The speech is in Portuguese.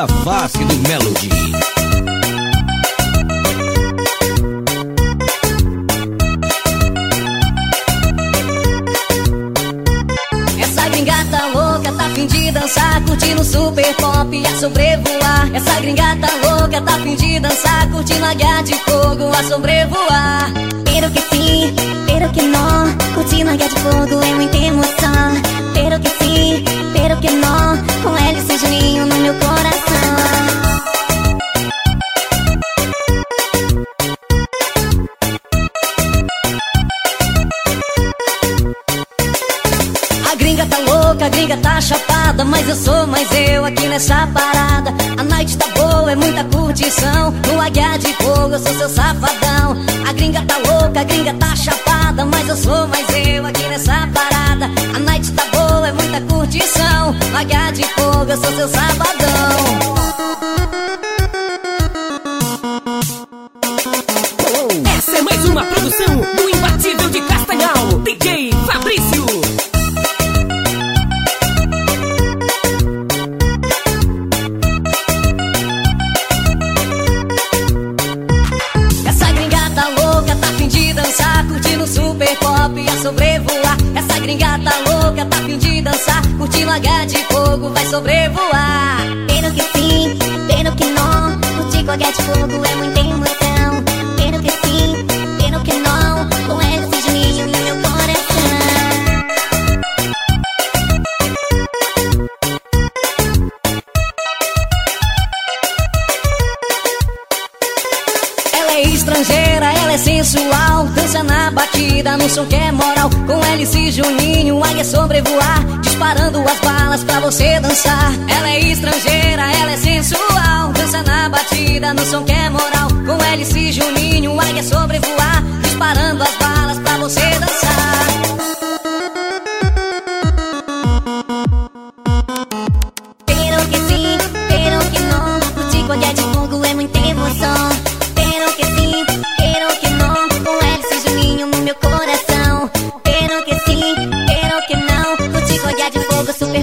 da face do Melody. Essa gringa tá louca, tá fim de dançar, curtindo super pop e a sobrevoar. Essa gringa tá louca, tá fim de dançar, curtindo a guerra de fogo a sobrevoar. Pero que sim, pero que não, curtindo a guerra de fogo é muita emoção. Pero que sim, pero que não, com Hélice e Juninho no meu coração. A gringa tá louca, a gringa tá chapada, mas eu sou mais eu aqui nessa parada. A night tá boa, é muita curtição, no Águia de Fogo eu sou seu safadão. A gringa tá louca, a gringa tá chapada, mas eu sou mais eu aqui nessa parada. A night tá boa, é muita curtição, no Águia de Fogo eu sou seu safadão. Essa é mais uma produção do Imbatível de Castanhal, DJ Fabrício. Essa gringa tá louca, tá fim de dançar, curtindo super pop e a sobrevoar. Essa gringa tá louca, tá fim de dançar, curtindo a guerra de fogo, vai sobrevoar. Pero que sim, pero que não, curtir com a guerra de fogo é muita emoção. Pero que sim, pero que não, com Hélice e Juninho no meu coração. Ela é estrangeira, ela é sensual, dança na batida, no som que é moral. Com Hélice e Juninho, águia sobrevoar, disparando as balas pra você dançar. Ela é estrangeira, ela é sensual, dança na batida, no som que é moral. Com Hélice e Juninho, águia sobrevoar, disparando as balas pra você dançar.